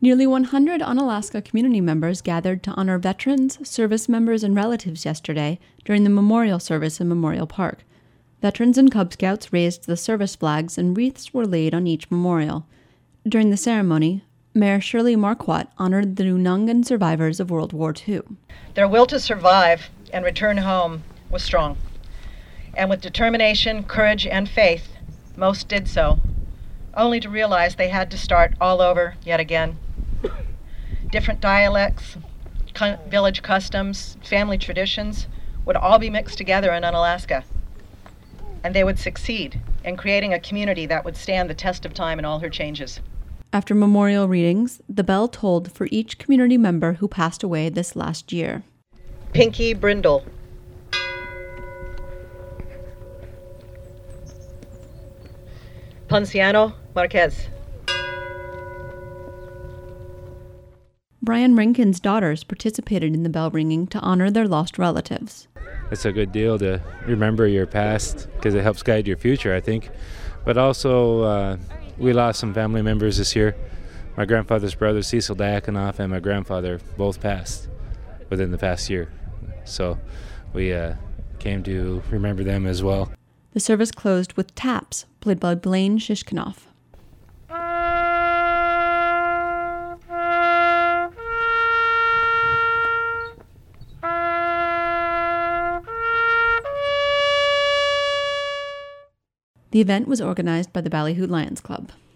Nearly 100 Unalaska community members gathered to honor veterans, service members, and relatives yesterday during the memorial service in Memorial Park. Veterans and Cub Scouts raised the service flags and wreaths were laid on each memorial. During the ceremony, Mayor Shirley Marquardt honored the Nunangan survivors of World War II. Their will to survive and return home was strong. And with determination, courage, and faith, most did so, only to realize they had to start all over yet again. Different dialects, village customs, family traditions would all be mixed together in Unalaska. And they would succeed in creating a community that would stand the test of time and all her changes. After memorial readings, the bell tolled for each community member who passed away this last year. Pinky Brindle. Ponciano Marquez. Brian Rankin's daughters participated in the bell ringing to honor their lost relatives. It's a good deal to remember your past because it helps guide your future, I think. But also, we lost some family members this year. My grandfather's brother, Cecil Diakonoff, and my grandfather both passed within the past year. So we came to remember them as well. The service closed with taps, played by Blaine Shishkinoff. The event was organized by the Ballyhoo Lions Club.